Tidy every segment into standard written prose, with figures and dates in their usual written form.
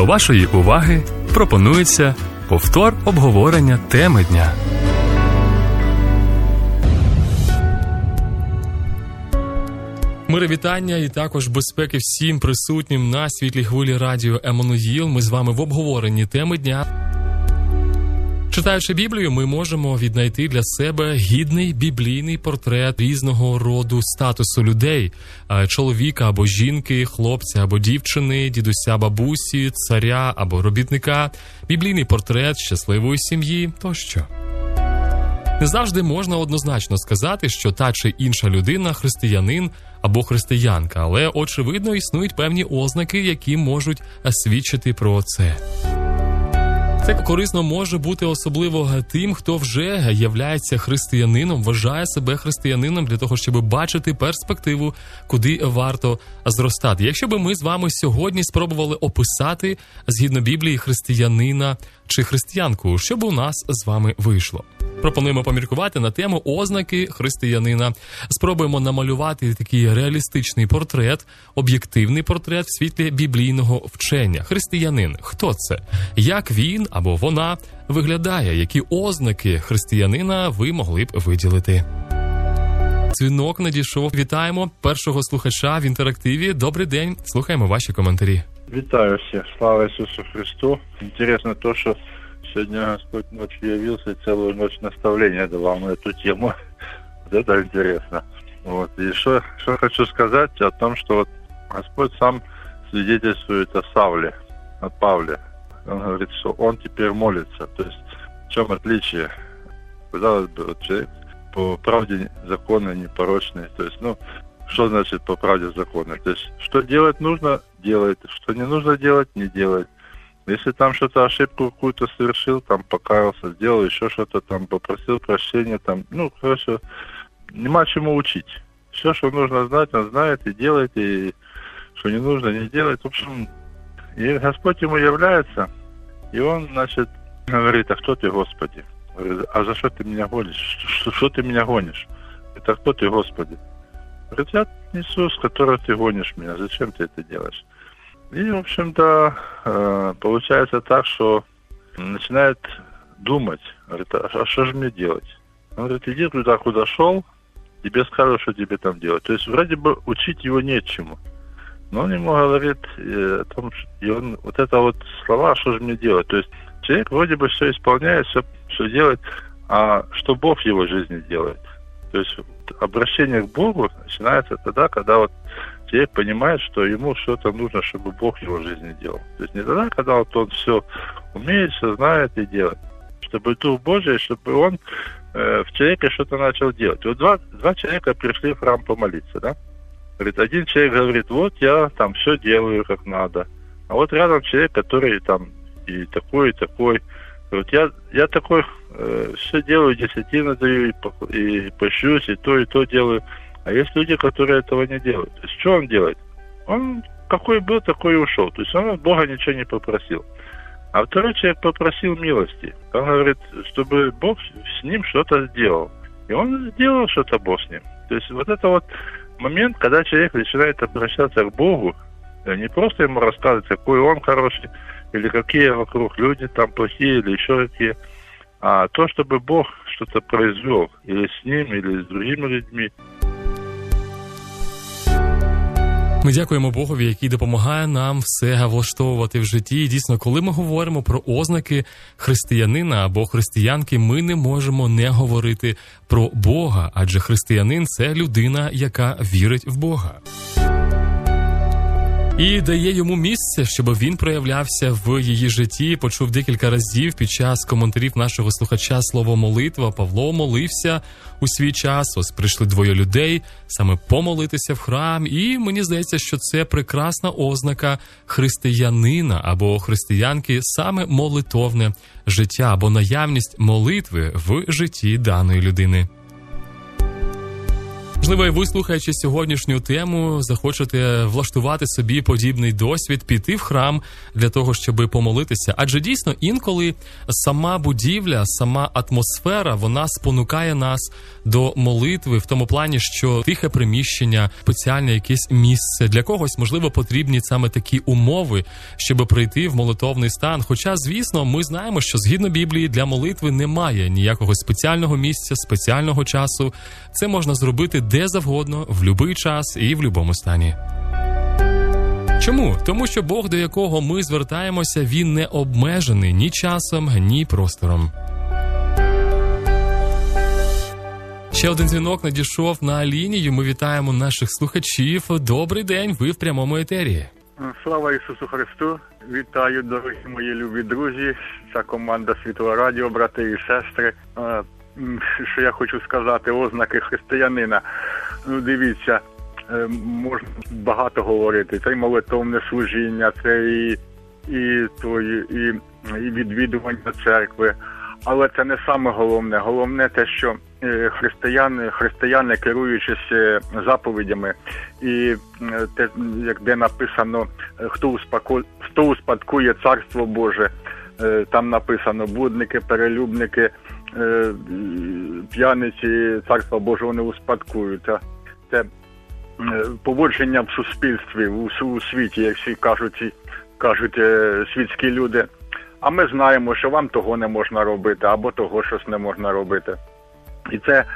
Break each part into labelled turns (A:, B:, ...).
A: До вашої уваги пропонується повтор обговорення теми дня. Мири вітання і також безпеки всім присутнім на світлій хвилі радіо Еммануїл. Ми з вами в обговоренні теми дня. Читаючи Біблію, ми можемо віднайти для себе гідний біблійний портрет різного роду статусу людей – чоловіка або жінки, хлопця або дівчини, дідуся, бабусі, царя або робітника, біблійний портрет щасливої сім'ї тощо. Не завжди можна однозначно сказати, що та чи інша людина – християнин або християнка, але, очевидно, існують певні ознаки, які можуть свідчити про це. Це корисно може бути особливо тим, хто вже являється християнином, вважає себе християнином для того, щоб бачити перспективу, куди варто зростати. Якщо б ми з вами сьогодні спробували описати, згідно Біблії, християнина чи християнку, що б у нас з вами вийшло? Пропонуємо поміркувати на тему ознаки християнина. Спробуємо намалювати такий реалістичний портрет, об'єктивний портрет в світлі біблійного вчення. Християнин – хто це? Як він або вона виглядає? Які ознаки християнина ви могли б виділити? Дзвінок надійшов. Вітаємо першого слухача в інтерактиві. Добрий день. Слухаємо ваші коментарі.
B: Вітаю всіх. Слава Ісусу Христу. Интересно то, что сегодня Господь ночью явился и целую ночь наставления давал на эту тему. Вот это интересно. Вот. И что хочу сказать о том, что вот Господь сам свидетельствует о Савле, о Павле. Он говорит, что он теперь молится. То есть в чем отличие? Казалось бы, вот человек по правде закона непорочный. То есть, что значит по правде закона? То есть, что делать нужно, делает. Что не нужно делать, не делает. Если там что-то, ошибку какую-то совершил, там покаялся, сделал еще что-то, там попросил прощения, там, хорошо, нема чему учить. Все, что нужно знать, он знает и делает, и что не нужно, не делает. В общем, и Господь ему является, и он, значит, говорит, а кто ты, Господи? Говорит, а за что ты меня гонишь? Что ты меня гонишь? Это а кто ты, Господи? Говорит, я Иисус, которого ты гонишь меня, зачем ты это делаешь? И, в общем-то, получается так, что начинает думать, говорит, а что же мне делать? Он говорит, иди туда, куда шел, тебе скажут, что тебе там делать. То есть, вроде бы, учить его нечему. Но он ему говорит о том, что и он, вот это вот слова, что же мне делать? То есть, человек вроде бы все исполняет, все делает, а что Бог в его жизни делает? То есть, обращение к Богу начинается тогда, когда вот человек понимает, что ему что-то нужно, чтобы Бог в его жизни делал. То есть не тогда, когда вот он все умеет, все знает и делает. Чтобы Дух Божий, чтобы он в человеке что-то начал делать. Вот два человека пришли в храм помолиться, да? Говорит, один человек говорит, вот я там все делаю как надо. А вот рядом человек, который там и такой, и такой. Вот я такой все делаю, десятину даю, и пощусь, и то делаю. А есть люди, которые этого не делают. То есть, что он делает? Он какой был, такой и ушел. То есть, он от Бога ничего не попросил. А второй человек попросил милости. Он говорит, чтобы Бог с ним что-то сделал. И он сделал что-то Бог с ним. То есть, вот это вот момент, когда человек начинает обращаться к Богу, не просто ему рассказывать, какой он хороший, или какие вокруг люди там плохие, или еще какие, а то, чтобы Бог что-то произвел, или с ним, или с другими людьми.
A: Ми дякуємо Богові, який допомагає нам все влаштовувати в житті. І дійсно, коли ми говоримо про ознаки християнина або християнки, ми не можемо не говорити про Бога, адже християнин – це людина, яка вірить в Бога. І дає йому місце, щоб він проявлявся в її житті. Почув декілька разів під час коментарів нашого слухача слово «молитва». Павло молився у свій час. Ось прийшли двоє людей саме помолитися в храм. І мені здається, що це прекрасна ознака християнина або християнки, саме молитовне життя або наявність молитви в житті даної людини. Можливо, і ви, слухаючи сьогоднішню тему, захочете влаштувати собі подібний досвід, піти в храм для того, щоб помолитися. Адже дійсно інколи сама будівля, сама атмосфера, вона спонукає нас до молитви в тому плані, що тихе приміщення, спеціальне якесь місце. Для когось, можливо, потрібні саме такі умови, щоб прийти в молитовний стан. Хоча, звісно, ми знаємо, що згідно Біблії для молитви немає ніякого спеціального місця, спеціального часу. Це можна зробити де завгодно, в будь-який час і в будь-якому стані. Чому? Тому що Бог, до якого ми звертаємося, Він не обмежений ні часом, ні простором. Ще один дзвінок надійшов на лінію. Ми вітаємо наших слухачів. Добрий день, ви в прямому етері.
C: Слава Ісусу Христу! Вітаю, дорогі мої любі друзі. Це команда Світлого Радіо, брати і сестри. Що я хочу сказати, ознаки християнина. Ну, дивіться, можна багато говорити. Це і молитовне служіння, це і відвідування церкви. Але це не саме головне. Головне те, що християни, керуючись заповідями, і те, як де написано, хто успадкує Царство Боже, там написано, блудники, перелюбники, п'яниці Царства Божого не успадкують. Це поводження в суспільстві, у світі, як всі кажуть світські люди. А ми знаємо, що вам того не можна робити, або того щось не можна робити. І це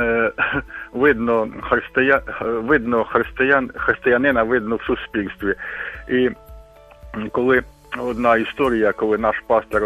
C: християнина видно в суспільстві. І коли одна історія, коли наш пастор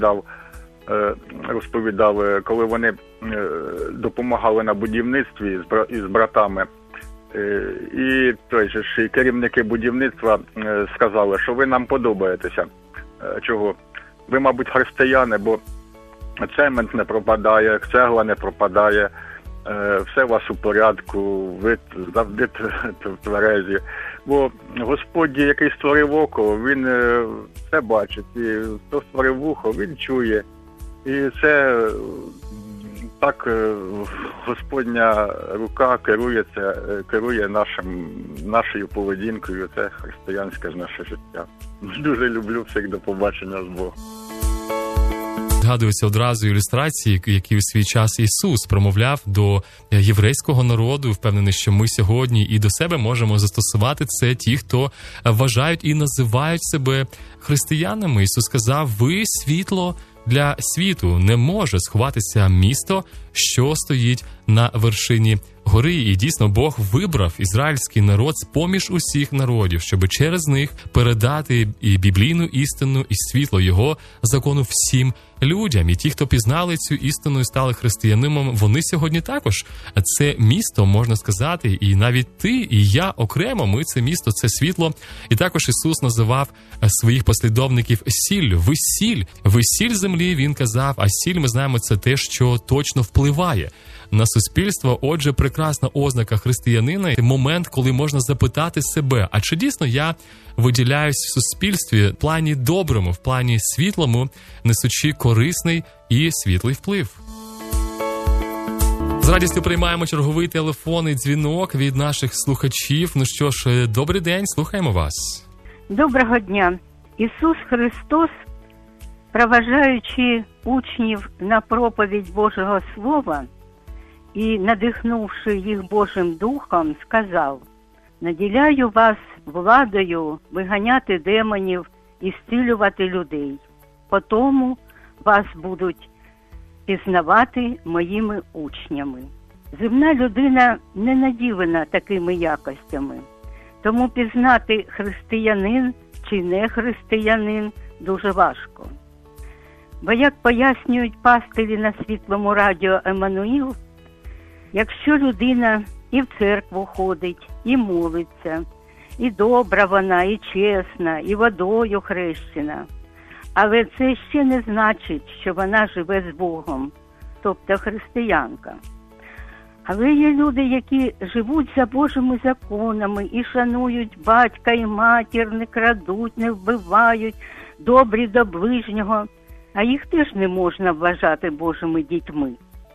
C: розповідав, коли вони допомагали на будівництві із братами, і керівники будівництва сказали, що ви нам подобаєтеся. Чого? Ви, мабуть, християни, бо цемент не пропадає, цегла не пропадає, все у вас у порядку, ви завжди тверезі. Бо Господь, який створив око, Він все бачить. І хто створив вухо, Він чує. І це так Господня рука керує нашою поведінкою. Це християнське наше життя. Дуже люблю всіх, до побачення з Богом.
A: Згадуються одразу ілюстрації, які у свій час Ісус промовляв до єврейського народу. Впевнений, що ми сьогодні і до себе можемо застосувати це ті, хто вважають і називають себе християнами. Ісус сказав, ви світло для світу, не може сховатися місто, що стоїть на вершині гори. І дійсно Бог вибрав ізраїльський народ з-поміж усіх народів, щоб через них передати і біблійну істину, і світло його закону всім людям. І ті, хто пізнали цю істину і стали християнином, вони сьогодні також це місто, можна сказати, і навіть ти, і я окремо, ми це місто, це світло. І також Ісус називав своїх послідовників сіллю. Ви сіль землі, Він казав, а сіль, ми знаємо, це те, що точно впливає на суспільство. Отже, прекрасна ознака християнина – момент, коли можна запитати себе, а чи дійсно я виділяюсь в суспільстві в плані доброму, в плані світлому, несучи корисний і світлий вплив. З радістю приймаємо черговий телефонний дзвінок від наших слухачів. Ну що ж, добрий день, слухаємо вас.
D: Доброго дня. Ісус Христос, проважаючи учнів на проповідь Божого Слова і надихнувши їх Божим Духом, сказав: «Наділяю вас владою виганяти демонів і зцілювати людей. Потому вас будуть пізнавати моїми учнями». Земна людина не наділена такими якостями, тому пізнати християнин чи не християнин дуже важко. Бо, як пояснюють пастирі на Світлому Радіо Еммануїл, якщо людина і в церкву ходить, і молиться, і добра вона, і чесна, і водою хрещена, але це ще не значить, що вона живе з Богом, тобто християнка. Але є люди, які живуть за Божими законами і шанують батька і матір, не крадуть, не вбивають, добрі до ближнього, а їх теж не можна вважати Божими дітьми.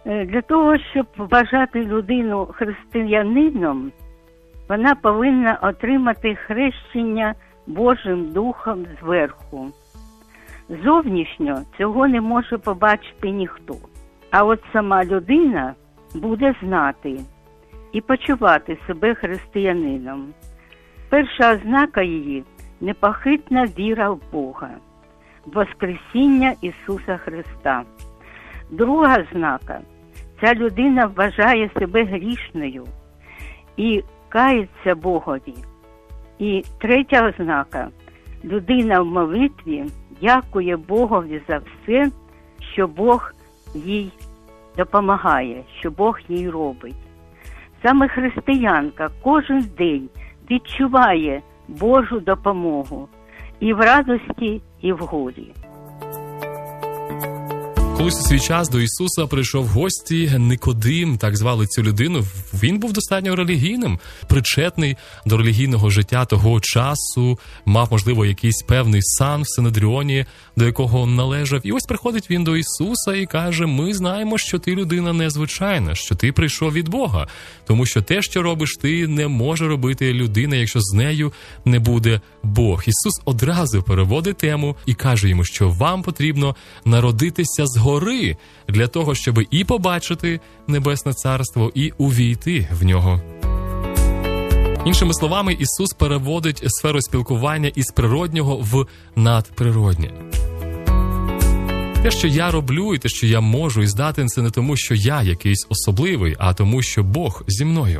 D: Для того, щоб вважати людину християнином, вона повинна отримати хрещення Божим Духом зверху. Зовнішньо цього не може побачити ніхто. А от сама людина буде знати і почувати себе християнином. Перша ознака її – непохитна віра в Бога, Воскресіння Ісуса Христа. Друга ознака – ця людина вважає себе грішною і кається Богові. І третя ознака – людина в молитві дякує Богові за все, що Бог їй допомагає, що Бог їй робить. Саме християнка кожен день відчуває Божу допомогу і в радості, і в горі.
A: Колись у свій час до Ісуса прийшов в гості Никодим, так звали цю людину. Він був достатньо релігійним, причетний до релігійного життя того часу, мав, можливо, якийсь певний сан в Синедріоні, до якого належав. І ось приходить він до Ісуса і каже: ми знаємо, що ти людина незвичайна, що ти прийшов від Бога, тому що те, що робиш ти, не може робити людина, якщо з нею не буде Бог. Ісус одразу переводить тему і каже йому, що вам потрібно народитися згори для того, щоб і побачити Небесне Царство, і увійти в нього. Іншими словами, Ісус переводить сферу спілкування із природнього в надприроднє. Те, що я роблю, і те, що я можу і здатен, це не тому, що я якийсь особливий, а тому, що Бог зі мною.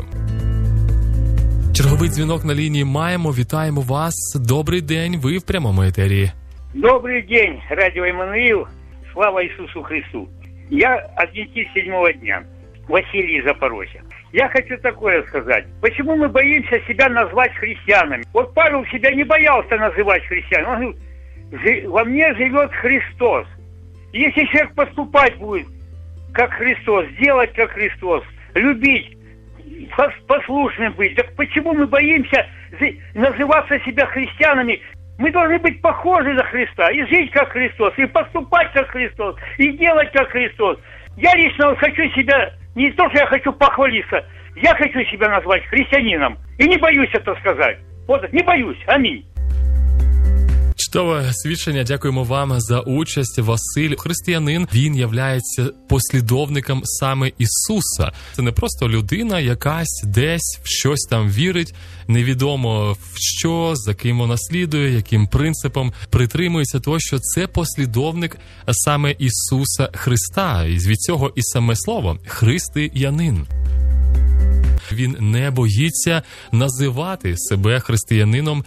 A: Черговий дзвінок на лінії маємо. Вітаємо вас. Добрий день, ви в прямому етері.
E: Добрый день, радио Эммануил. Слава Иисусу Христу. Я адвентист 7-го дня, Василий из Запорожья. Я хочу такое сказать. Почему мы боимся себя назвать христианами? Вот Павел себя не боялся называть христианом. Он говорит: во мне живет Христос. И если человек поступать будет как Христос, делать как Христос, любить, послушным быть, так почему мы боимся называться себя христианами? Мы должны быть похожи на Христа, и жить как Христос, и поступать как Христос, и делать как Христос. Я лично хочу себя, не то, что я хочу похвалиться, я хочу себя назвать христианином. И не боюсь это сказать. Вот, не боюсь. Аминь.
A: Чудове свідчення, дякуємо вам за участь. Василь, християнин, він являється послідовником саме Ісуса. Це не просто людина, якась десь в щось там вірить, невідомо в що, за ким вона слідує, яким принципом притримується, того, що це послідовник саме Ісуса Христа. І від цього і саме слово «християнин». Він не боїться називати себе християнином.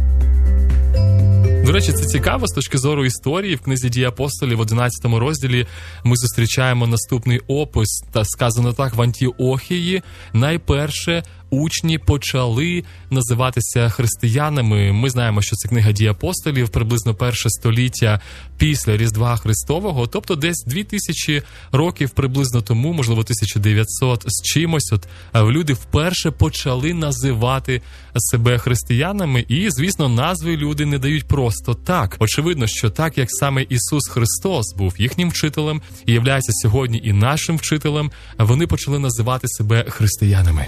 A: До речі, це цікаво з точки зору історії. В книзі «Дії апостолів» в 11 розділі ми зустрічаємо наступний опис. Та сказано так: в Антіохії найперше учні почали називатися християнами. Ми знаємо, що це книга «Дії апостолів», приблизно 1 століття після Різдва Христового, тобто десь 2000 років приблизно тому, можливо 1900 з чимось, люди вперше почали називати себе християнами. І, звісно, назви люди не дають просто так. Очевидно, що так, як саме Ісус Христос був їхнім вчителем і являється сьогодні і нашим вчителем, вони почали називати себе християнами.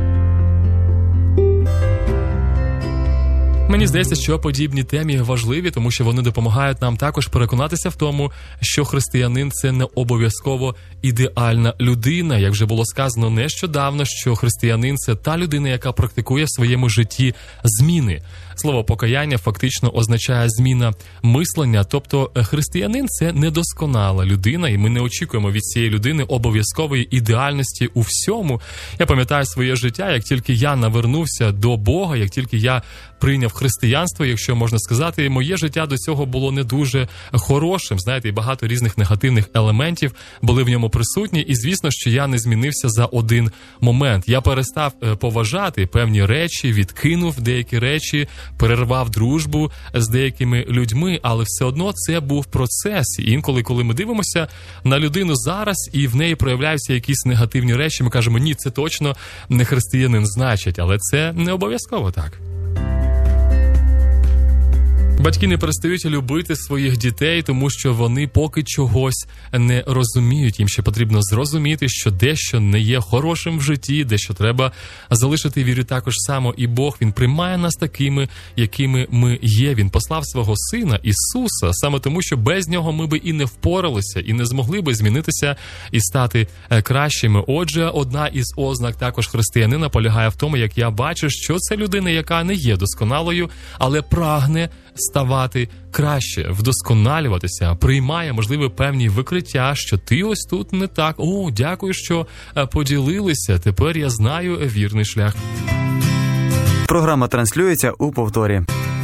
A: Мені здається, що подібні темі важливі, тому що вони допомагають нам також переконатися в тому, що християнин – це не обов'язково ідеальна людина. Як вже було сказано нещодавно, що християнин – це та людина, яка практикує в своєму житті зміни. Слово «покаяння» фактично означає зміна мислення, тобто християнин – це недосконала людина, і ми не очікуємо від цієї людини обов'язкової ідеальності у всьому. Я пам'ятаю своє життя, як тільки я навернувся до Бога, як тільки я прийняв християнство, якщо можна сказати, моє життя до цього було не дуже хорошим, знаєте, і багато різних негативних елементів були в ньому присутні, і звісно, що я не змінився за один момент. Я перестав поважати певні речі, відкинув деякі речі, перервав дружбу з деякими людьми, але все одно це був процес. І інколи, коли ми дивимося на людину зараз, і в неї проявляються якісь негативні речі, ми кажемо: ні, це точно не християнин, значить, але це не обов'язково так. Батьки не перестають любити своїх дітей, тому що вони поки чогось не розуміють. Їм ще потрібно зрозуміти, що дещо не є хорошим в житті, дещо треба залишити віру. Також само і Бог, Він приймає нас такими, якими ми є. Він послав свого Сина Ісуса, саме тому, що без Нього ми би і не впоралися, і не змогли би змінитися і стати кращими. Отже, одна із ознак також християнина полягає в тому, як я бачу, що це людина, яка не є досконалою, але прагне ставати краще, вдосконалюватися, приймає, можливо, певні викриття, що ти ось тут не так. О, дякую, що поділилися. Тепер я знаю вірний шлях.
F: Програма транслюється у повторі.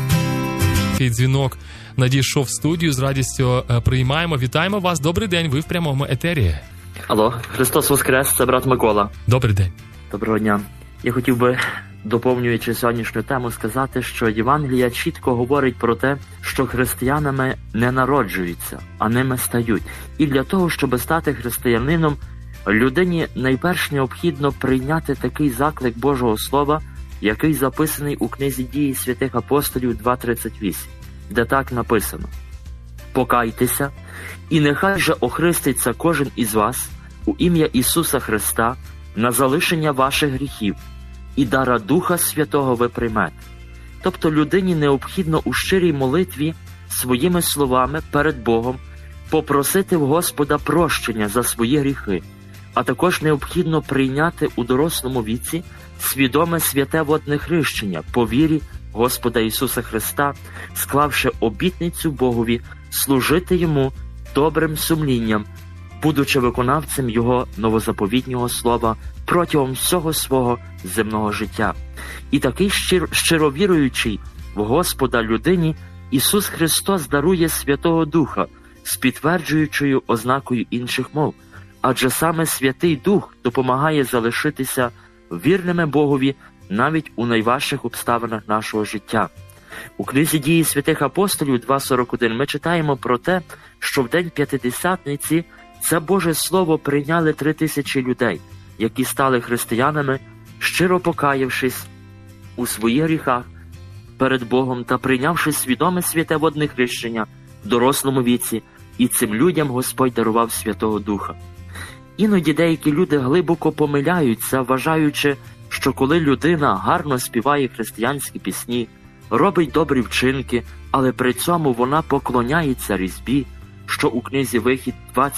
A: Дзвінок надійшов в студію, з радістю приймаємо. Вітаємо вас. Добрий день, ви в прямому етері.
G: Алло, Христос Воскрес, це брат Микола.
A: Добрий день.
G: Доброго дня. Я хотів би, доповнюючи сьогоднішню тему, сказати, що Євангелія чітко говорить про те, що християнами не народжуються, а ними стають. І для того, щоб стати християнином, людині найперш необхідно прийняти такий заклик Божого Слова, який записаний у книзі «Дії святих апостолів» 2.38, де так написано: «Покайтеся, і нехай же охреститься кожен із вас у ім'я Ісуса Христа на залишення ваших гріхів, і дара Духа Святого ви приймете». Тобто людині необхідно у щирій молитві своїми словами перед Богом попросити в Господа прощення за свої гріхи, а також необхідно прийняти у дорослому віці свідоме святе водне хрещення по вірі Господа Ісуса Христа, склавши обітницю Богові служити Йому добрим сумлінням, будучи виконавцем Його новозаповітнього слова протягом всього свого земного життя. І такий щировіруючий в Господа людині Ісус Христос дарує Святого Духа з підтверджуючою ознакою інших мов, адже саме Святий Дух допомагає залишитися вірними Богові навіть у найважчих обставинах нашого життя. У книзі «Дії святих апостолів» 2.41 ми читаємо про те, що в день П'ятидесятниці це Боже Слово прийняли 3000 людей, які стали християнами, щиро покаявшись у своїх гріхах перед Богом та прийнявши свідоме святе водне хрещення в дорослому віці, і цим людям Господь дарував Святого Духа. Іноді деякі люди глибоко помиляються, вважаючи, що коли людина гарно співає християнські пісні, робить добрі вчинки, але при цьому вона поклоняється різьбі, що у книзі «Вихід»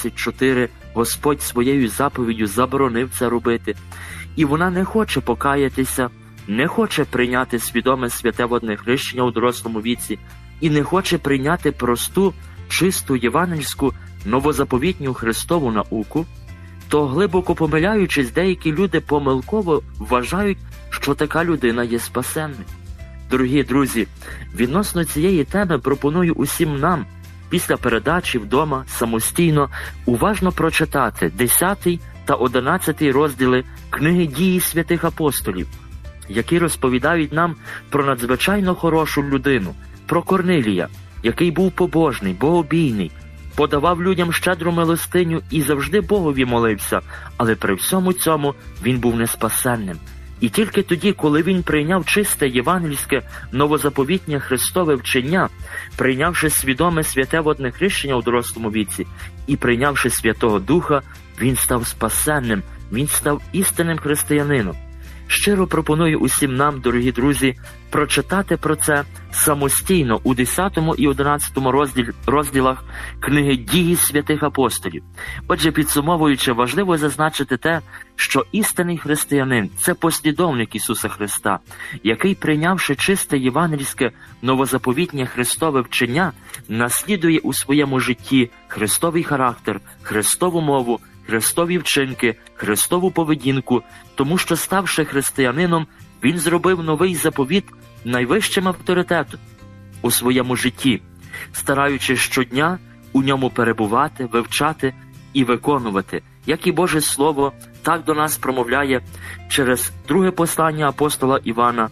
G: 24 Господь своєю заповіддю заборонив це робити, і вона не хоче покаятися, не хоче прийняти свідоме святе водне хрещення у дорослому віці і не хоче прийняти просту, чисту, євангельську, новозаповітню Христову науку, то, глибоко помиляючись, деякі люди помилково вважають, що така людина є спасенною. Дорогі друзі, відносно цієї теми пропоную усім нам після передачі вдома самостійно уважно прочитати 10 та 11 розділи книги «Дії святих апостолів», які розповідають нам про надзвичайно хорошу людину, про Корнилія, який був побожний, богобійний, подавав людям щедру милостиню і завжди Богові молився, але при всьому цьому він був неспасенним. І тільки тоді, коли він прийняв чисте євангельське новозаповітнє Христове вчення, прийнявши свідоме святе водне хрещення у дорослому віці і прийнявши Святого Духа, він став спасенним, він став істинним християнином. Щиро пропоную усім нам, дорогі друзі, прочитати про це самостійно у 10 і 11 розділах книги «Дії святих апостолів». Отже, підсумовуючи, важливо зазначити те, що істинний християнин – це послідовник Ісуса Христа, який, прийнявши чисте євангельське новозаповітнє Христове вчення, наслідує у своєму житті Христовий характер, Христову мову, Христові вчинки, Христову поведінку, тому що, ставши християнином, він зробив новий заповіт найвищим авторитетом у своєму житті, стараючись щодня у ньому перебувати, вивчати і виконувати, як і Боже Слово так до нас промовляє через друге послання апостола Івана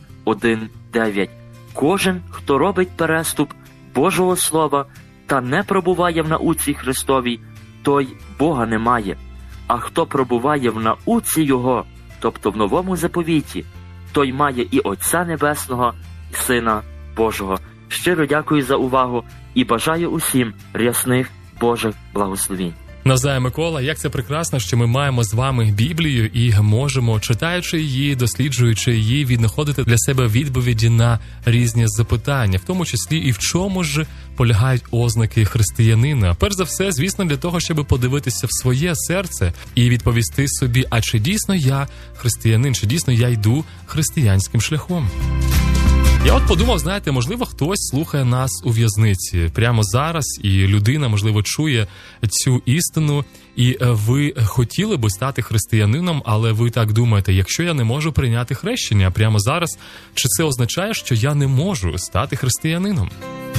G: 1.9. Кожен, хто робить переступ Божого Слова та не пробуває в науці Христовій, той Бога не має. А хто пробуває в науці Його, тобто в новому заповіті, той має і Отця Небесного, і Сина Божого. Щиро дякую за увагу і бажаю усім рясних Божих благословінь.
A: Навзаєм, Микола, як це прекрасно, що ми маємо з вами Біблію і можемо, читаючи її, досліджуючи її, віднаходити для себе відповіді на різні запитання, в тому числі і в чому ж полягають ознаки християнина. Перш за все, звісно, для того, щоб подивитися в своє серце і відповісти собі, а чи дійсно я християнин, чи дійсно я йду християнським шляхом. Я от подумав, знаєте, можливо, хтось слухає нас у в'язниці прямо зараз, і людина, можливо, чує цю істину, і ви хотіли би стати християнином, але ви так думаєте, якщо я не можу прийняти хрещення прямо зараз, чи це означає, що я не можу стати християнином?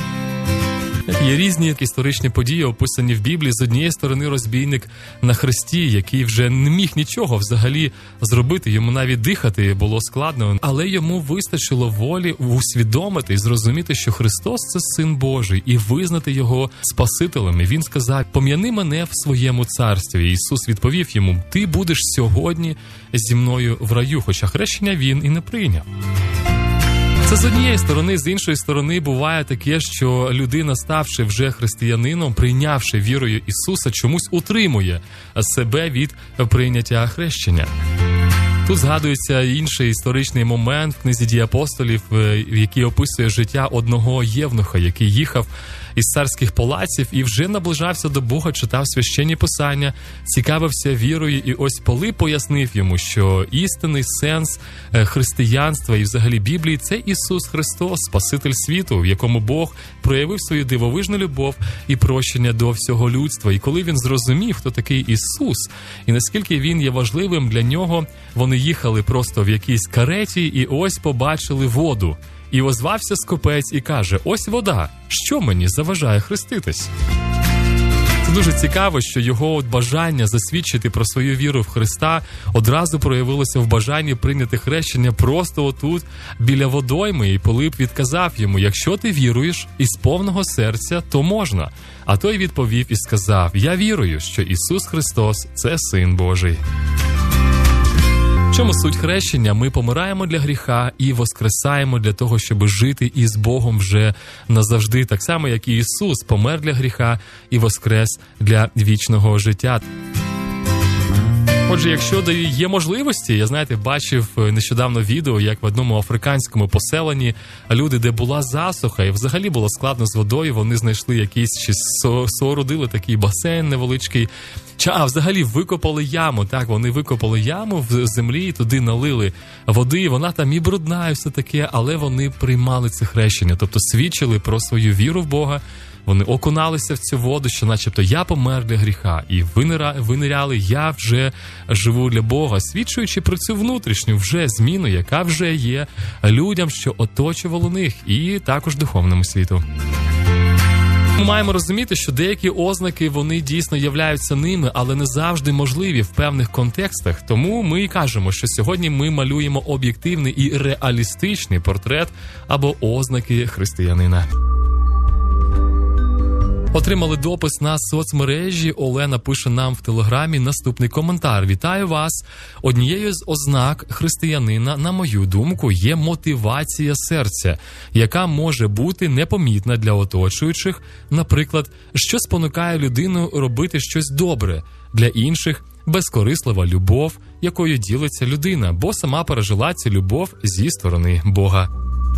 A: Є різні історичні події, описані в Біблії. З однієї сторони, розбійник на хресті, який вже не міг нічого взагалі зробити, йому навіть дихати було складно, але йому вистачило волі усвідомити і зрозуміти, що Христос – це Син Божий, і визнати Його Спасителем. І він сказав: «Пом'яни мене в своєму царстві». І Ісус відповів йому: «Ти будеш сьогодні зі мною в раю», хоча хрещення він і не прийняв. Це з однієї сторони. З іншої сторони, буває таке, що людина, ставши вже християнином, прийнявши вірою Ісуса, чомусь утримує себе від прийняття хрещення. Тут згадується інший історичний момент в книзі «Дії апостолів», який описує життя одного євнуха, який їхав із царських палаців і вже наближався до Бога, читав священні писання, цікавився вірою, і ось Пилип пояснив йому, що істинний сенс християнства і взагалі Біблії – це Ісус Христос, Спаситель світу, в якому Бог проявив свою дивовижну любов і прощення до всього людства. І коли він зрозумів, хто такий Ісус, і наскільки він є важливим для нього, вони їхали просто в якійсь кареті і ось побачили воду. І озвався скопець і каже: «Ось вода, що мені заважає хреститись?» Це дуже цікаво, що його бажання засвідчити про свою віру в Христа одразу проявилося в бажанні прийняти хрещення просто отут, біля водойми. І Пилип відказав йому: «Якщо ти віруєш із повного серця, то можна». А той відповів і сказав: «Я вірую, що Ісус Христос – це Син Божий». В чому суть хрещення? Ми помираємо для гріха і воскресаємо для того, щоб жити із Богом вже назавжди. Так само, як і Ісус помер для гріха і воскрес для вічного життя. Отже, якщо є можливості, я, знаєте, бачив нещодавно відео, як в одному африканському поселенні люди, де була засуха і взагалі було складно з водою, вони знайшли якийсь, чи соорудили такий басейн невеличкий, взагалі викопали яму, так, вони викопали яму в землі і туди налили води, вона там і брудна, і все таке, але вони приймали це хрещення, тобто свідчили про свою віру в Бога. Вони окуналися в цю воду, що начебто я помер для гріха, і виниряли, я вже живу для Бога, свідчуючи про цю внутрішню вже зміну, яка вже є людям, що оточувало них, і також духовному світу. Ми маємо розуміти, що деякі ознаки, вони дійсно являються ними, але не завжди можливі в певних контекстах. Тому ми і кажемо, що сьогодні ми малюємо об'єктивний і реалістичний портрет або ознаки християнина. Отримали допис на соцмережі. Олена пише нам в Телеграмі наступний коментар. «Вітаю вас. Однією з ознак християнина, на мою думку, є мотивація серця, яка може бути непомітна для оточуючих. Наприклад, що спонукає людину робити щось добре. Для інших – безкорислива любов, якою ділиться людина, бо сама пережила цю любов зі сторони Бога».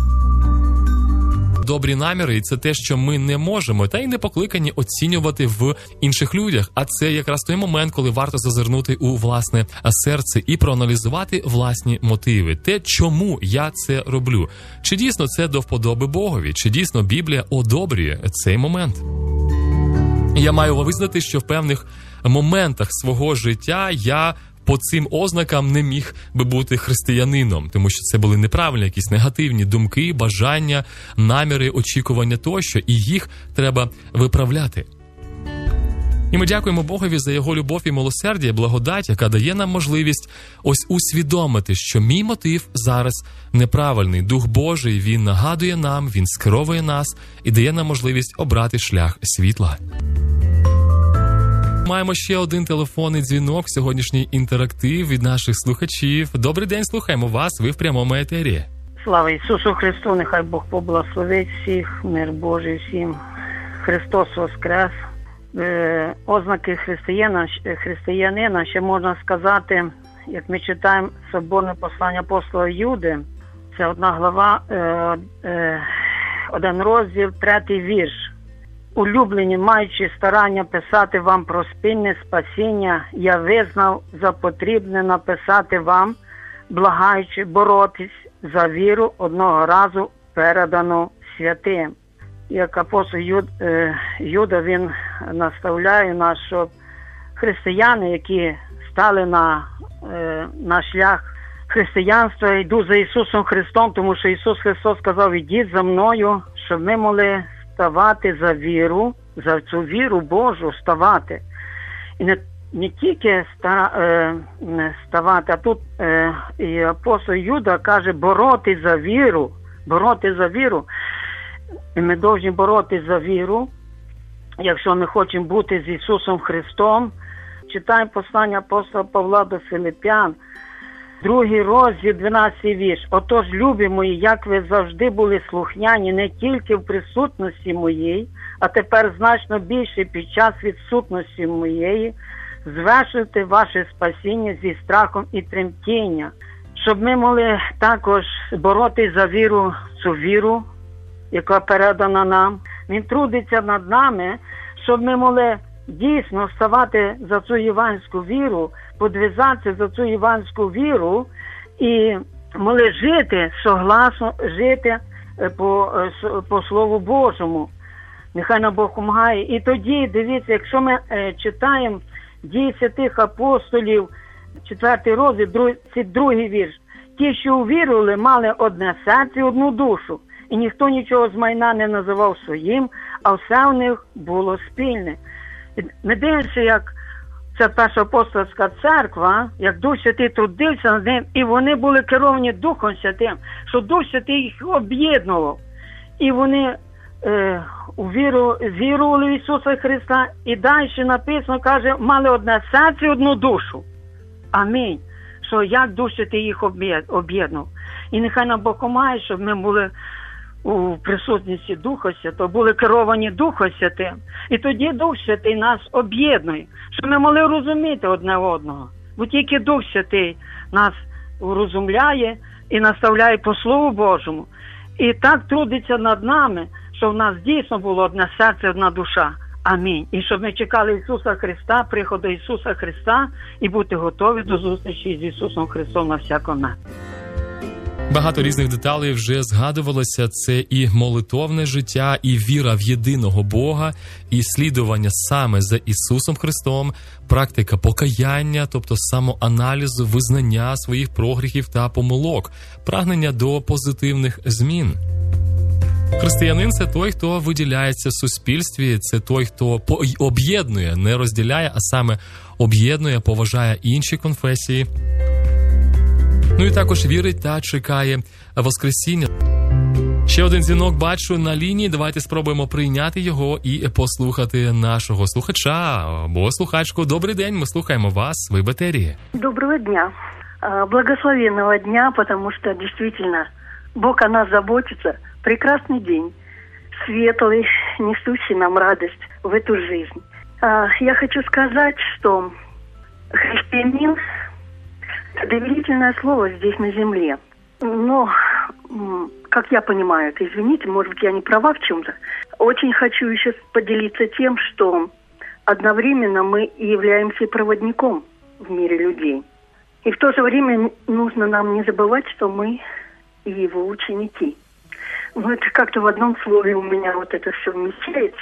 A: Добрі наміри – і це те, що ми не можемо, та й не покликані оцінювати в інших людях. А це якраз той момент, коли варто зазирнути у власне серце і проаналізувати власні мотиви. Те, чому я це роблю. Чи дійсно це до вподоби Богові? Чи дійсно Біблія одобрює цей момент? Я маю визнати, що в певних моментах свого життя я по цим ознакам не міг би бути християнином, тому що це були неправильні якісь негативні думки, бажання, наміри, очікування тощо, і їх треба виправляти. І ми дякуємо Богові за Його любов і милосердя, і благодать, яка дає нам можливість ось усвідомити, що мій мотив зараз неправильний. Дух Божий, Він нагадує нам, Він скеровує нас і дає нам можливість обрати шлях світла. Маємо ще один телефонний дзвінок, сьогоднішній інтерактив від наших слухачів. Добрий день, слухаємо вас, ви в прямому етері.
H: Слава Ісусу Христу, нехай Бог поблагословить всіх, мир Божий всім. Христос воскрес. Ознаки християнина ще можна сказати, як ми читаємо соборне послання апостола Юди, це 1 глава, 1 розділ, 3 вірш. Улюблені, маючи старання писати вам про спільне спасіння, я визнав за потрібне написати вам, благаючи боротись за віру одного разу передану святим. Як апостол Юда, він наставляє нас, щоб християни, які стали на шлях християнства, йдуть за Ісусом Христом, тому що Ісус Христос сказав, ідіть за мною, щоб ми могли ставати за віру, за цю віру Божу ставати. І не тільки ставати, а тут і апостол Юда каже боротись за віру. І ми повинні боротись за віру, якщо ми хочемо бути з Ісусом Христом. Читаємо послання апостола Павла до Филип'ян, 2 розділ, 12 вірш. Отож, любі мої, як ви завжди були слухняні не тільки в присутності моєї, а тепер значно більше під час відсутності моєї, звершуйте ваше спасіння зі страхом і тремтінням, щоб ми могли також боротися за віру, цю віру, яка передана нам. Він трудиться над нами, щоб ми могли дійсно ставати за цю євангельську віру, подвизатися за цю євангельську віру і могли жити, согласно жити по Слову Божому. Нехай нам Бог помагає. І тоді, дивіться, якщо ми читаємо Дії святих апостолів, 4 розділ, 2 вірш. Ті, що увірували, мали одне серце і одну душу. І ніхто нічого з майна не називав своїм, а все у них було спільне. Ми дивимося, як це перша апостольська церква, як Дух Святий трудився над ним, і вони були керовані Духом Святим, що Дух Святий їх об'єднував. І вони вірували в Ісуса Христа, і далі написано, каже, мали одне серце і одну душу. Амінь. Що як Дух Святий їх об'єднав. І нехай нам Бог помагає, щоб ми були у присутності Духа Святого, були керовані Духом Святим. І тоді Дух Святий нас об'єднує, щоб ми могли розуміти одне одного. Бо тільки Дух Святий нас розумляє і наставляє по Слову Божому. І так трудиться над нами, щоб в нас дійсно було одне серце, одна душа. Амінь. І щоб ми чекали Ісуса Христа, приходу Ісуса Христа і бути готові до зустрічі з Ісусом Христом на всякому.
A: Багато різних деталей вже згадувалося. Це і молитовне життя, і віра в єдиного Бога, і слідування саме за Ісусом Христом, практика покаяння, тобто самоаналізу, визнання своїх прогріхів та помилок, прагнення до позитивних змін. Християнин – це той, хто виділяється в суспільстві, це той, хто об'єднує, не розділяє, а саме об'єднує, поважає інші конфесії. Ну і також вірить та чекає Воскресіння. Ще один дзвінок бачу на лінії. Давайте спробуємо прийняти його і послухати нашого слухача або слухачку. Добрий день, ми слухаємо вас, ви в етері.
I: Доброго дня. Благословенного дня, потому что действительно Бог о нас заботится. Прекрасный день, светлый, несущий нам радость в эту жизнь. Я хочу сказать, что христианин – доверительное слово здесь на земле. Но, как я понимаю это, извините, может быть, я не права в чем-то, очень хочу еще поделиться тем, что одновременно мы являемся проводником в мире людей. И в то же время нужно нам не забывать, что мы и его ученики. Ну, это как-то в одном слове у меня вот это все вмещается.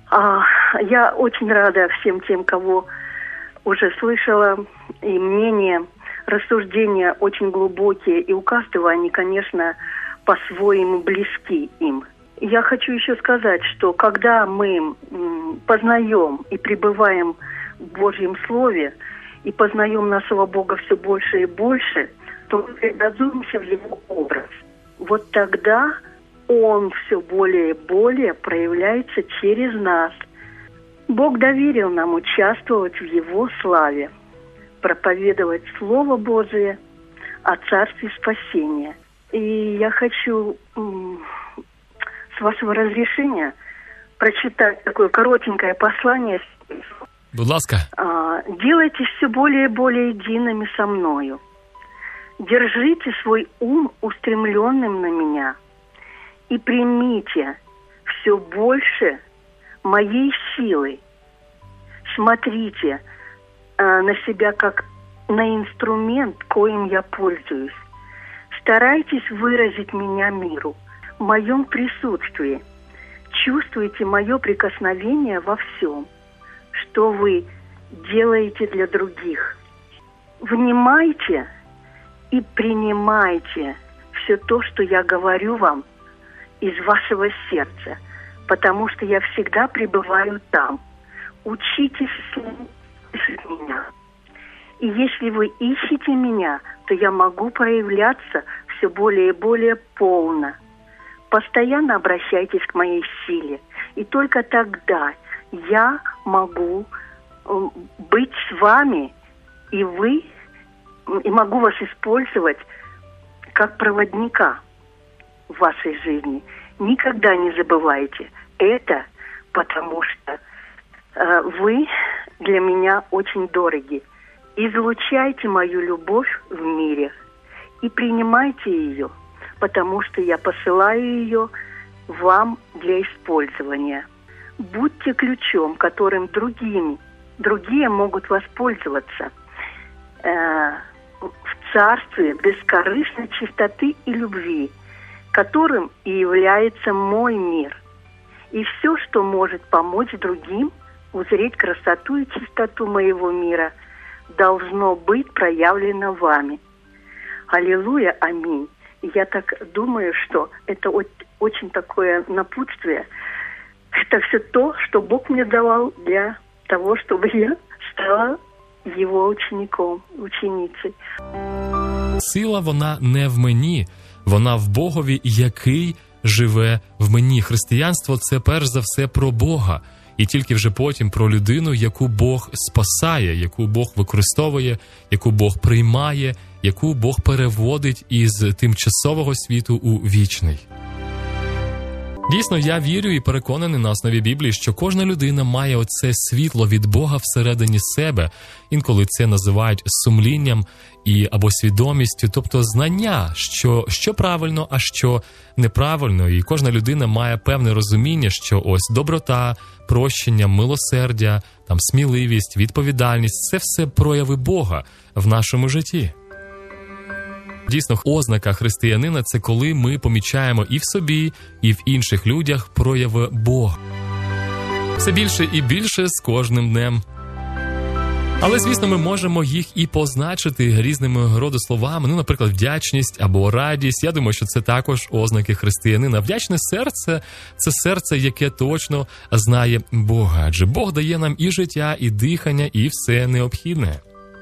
I: Я очень рада всем тем, кого уже слышала, и мнения, рассуждения очень глубокие, и у каждого они, конечно, по-своему близки им. Я хочу еще сказать, что когда мы познаем и пребываем в Божьем Слове, и познаем нашего Бога все больше и больше, то мы преобразуемся в Его образ. Вот тогда Он все более и более проявляется через нас. Бог доверил нам участвовать в Его славе, проповедовать Слово Божие о Царстве спасения. И я хочу, с вашего разрешения, прочитать такое коротенькое послание.
A: Будь ласка.
I: Делайтесь все более и более едиными со мною. Держите свой ум устремленным на меня и примите все больше моей силы. Смотрите на себя как на инструмент, коим я пользуюсь. Старайтесь выразить меня миру в моем присутствии. Чувствуйте мое прикосновение во всем, что вы делаете для других. Внимайте и принимайте все то, что я говорю вам, из вашего сердца, потому что я всегда пребываю там. Учитесь слышать меня. И если вы ищете меня, то я могу проявляться все более и более полно. Постоянно обращайтесь к моей силе, и только тогда я могу быть с вами, и могу вас использовать как проводника в вашей жизни. Никогда не забывайте это, потому что вы для меня очень дороги. Излучайте мою любовь в мире и принимайте ее, потому что я посылаю ее вам для использования. Будьте ключом, которым другие могут воспользоваться в царстве бескорыстной чистоты и любви, которым и является мой мир. И все, что может помочь другим узреть красоту и чистоту моего мира, должно быть проявлено вами. Аллилуйя, аминь. И я так думаю, что это очень такое напутствие. Это все то, что Бог мне давал для того, чтобы я стала его учеником, ученицей.
A: Сила, вона не в мені, вона в Богові, який живе в мені. Християнство – це перш за все про Бога. І тільки вже потім про людину, яку Бог спасає, яку Бог використовує, яку Бог приймає, яку Бог переводить із тимчасового світу у вічний. Дійсно, я вірю і переконаний на основі Біблії, що кожна людина має оце світло від Бога всередині себе. Інколи це називають сумлінням або свідомістю, тобто знання, що правильно, а що неправильно. І кожна людина має певне розуміння, що ось доброта, прощення, милосердя, сміливість, відповідальність – це все прояви Бога в нашому житті. Дійсно, ознака християнина – це коли ми помічаємо і в собі, і в інших людях прояви Бога. Все більше і більше з кожним днем. Але, звісно, ми можемо їх і позначити різними роду словами, наприклад, вдячність або радість. Я думаю, що це також ознаки християнина. Вдячне серце – це серце, яке точно знає Бога. Адже Бог дає нам і життя, і дихання, і все необхідне.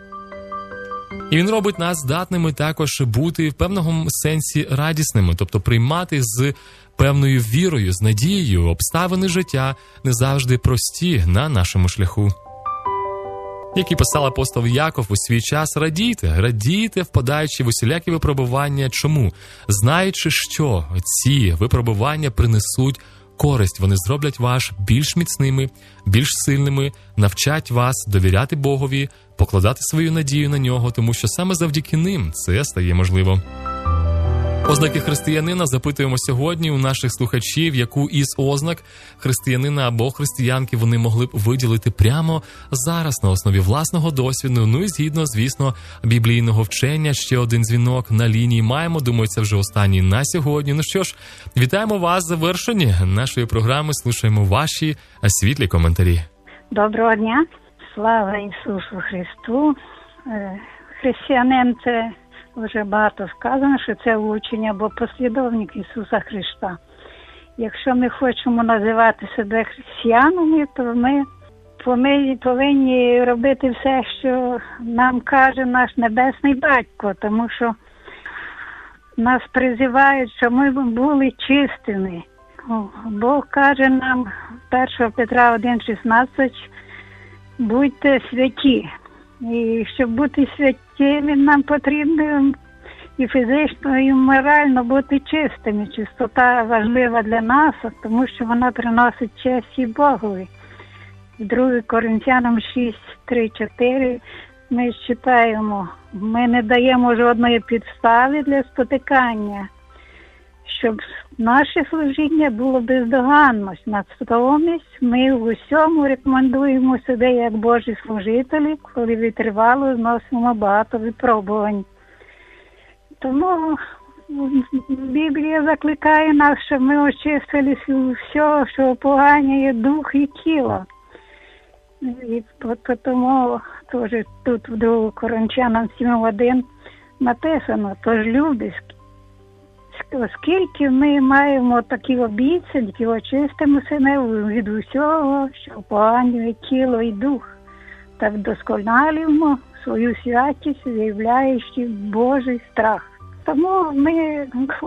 A: І Він робить нас здатними також бути в певному сенсі радісними, тобто приймати з певною вірою, з надією обставини життя не завжди прості на нашому шляху. Як і писав апостол Яков у свій час, радійте, впадаючи в усілякі випробування. Чому? Знаючи, що ці випробування принесуть користь, вони зроблять вас більш міцними, більш сильними, навчать вас довіряти Богові, покладати свою надію на нього, тому що саме завдяки ним це стає можливо. Ознаки християнина запитуємо сьогодні у наших слухачів, яку із ознак християнина або християнки вони могли б виділити прямо зараз на основі власного досвіду, і згідно, звісно, біблійного вчення. Ще один дзвінок на лінії маємо, думаю, це вже останній на сьогодні. Ну що ж, вітаємо вас з завершення нашої програми, слухаємо ваші світлі коментарі.
J: Доброго дня, слава Ісусу Христу. Християнин – це вже багато сказано, що це учень або послідовник Ісуса Христа. Якщо ми хочемо називати себе християнами, то ми повинні робити все, що нам каже наш Небесний Батько, тому що нас призивають, щоб ми були чистими. Бог каже нам 1 Петра 1,16 будьте святі. І щоб бути святими, нам потрібно і фізично, і морально бути чистими. Чистота важлива для нас, тому що вона приносить честь і Богові. В 2 Коринтянам 6, 3, 4 ми читаємо: ми не даємо жодної підстави для спотикання, щоб наше служіння було бездоганність. Натомість ми в усьому рекомендуємо себе як Божі служителі, коли витривало зносимо багато випробувань. Тому Біблія закликає нас, щоб ми очистились від всього, що поганяє дух і тіло. І тому теж тут в 2 Коринтянам 7:1 написано: тож, люди, оскільки ми маємо такі обіцянки, очистимося від усього, що поганює тіло і дух, та вдосконалюємо свою святість, виявляючи Божий страх. Тому ми,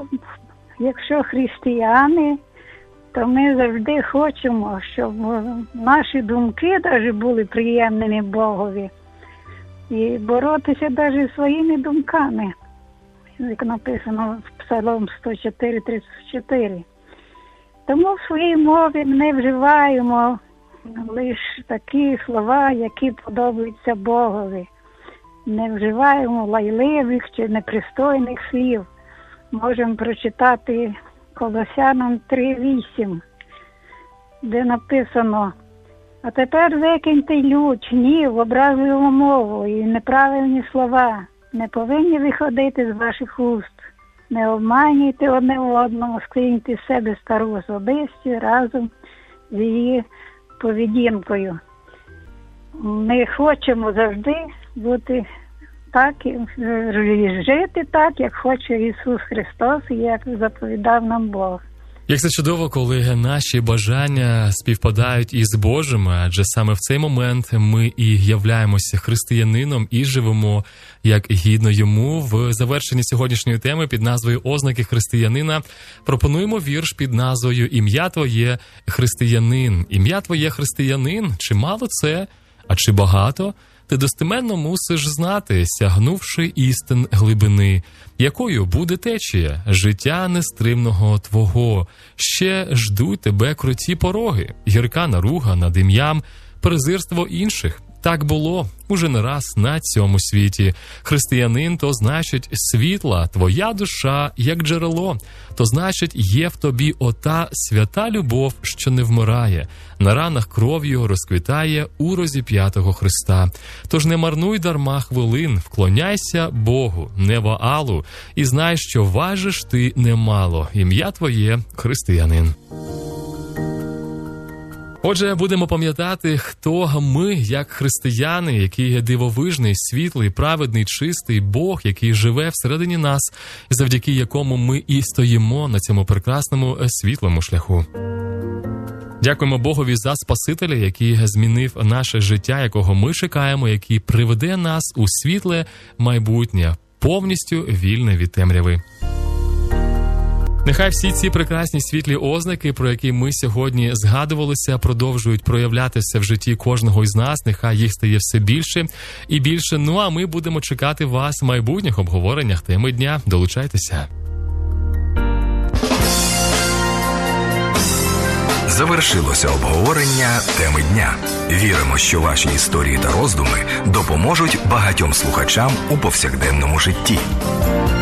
J: якщо християни, то ми завжди хочемо, щоб наші думки навіть були приємними Богові. І боротися навіть своїми думками, як написано в Псалом 104:34. Тому в своїй мові не вживаємо лише такі слова, які подобаються Богові. Не вживаємо лайливих чи непристойних слів. Можемо прочитати Колосянам 3:8, де написано: а тепер викиньте лють, гнів, образливу мову і неправильні слова. Не повинні виходити з ваших уст. Не обманюйте одне одного, скиньте з себе стару особистість разом з її поведінкою. Ми хочемо завжди бути так, жити так, як хоче Ісус Христос і як заповідав нам Бог.
A: Як це чудово, коли наші бажання співпадають із Божими, адже саме в цей момент ми і являємося християнином і живемо як гідно йому. В завершенні сьогоднішньої теми під назвою «Ознаки християнина» пропонуємо вірш під назвою «Ім'я твоє християнин». Ім'я твоє християнин, чи мало це, а чи багато? Ти достеменно мусиш знати, сягнувши істин глибини, якою буде течія життя нестримного твого. Ще ждуть тебе круті пороги, гірка наруга над ім'ям, презирство інших. Так було уже не раз на цьому світі. Християнин – то значить світла, твоя душа, як джерело. То значить є в тобі ота свята любов, що не вмирає. На ранах кров'ю розквітає у розіп'ятого Христа. Тож не марнуй дарма хвилин, вклоняйся Богу, не Ваалу, і знай, що важиш ти немало. Ім'я твоє – християнин. Отже, будемо пам'ятати, хто ми, як християни, який є дивовижний, світлий, праведний, чистий Бог, який живе всередині нас, завдяки якому ми і стоїмо на цьому прекрасному світлому шляху. Дякуємо Богові за Спасителя, який змінив наше життя, якого ми чекаємо, який приведе нас у світле майбутнє, повністю вільне від темряви. Нехай всі ці прекрасні світлі ознаки, про які ми сьогодні згадувалися, продовжують проявлятися в житті кожного із нас. Нехай їх стає все більше і більше. Ну а ми будемо чекати вас в майбутніх обговореннях теми дня. Долучайтеся.
K: Завершилося обговорення теми дня. Віримо, що ваші історії та роздуми допоможуть багатьом слухачам у повсякденному житті.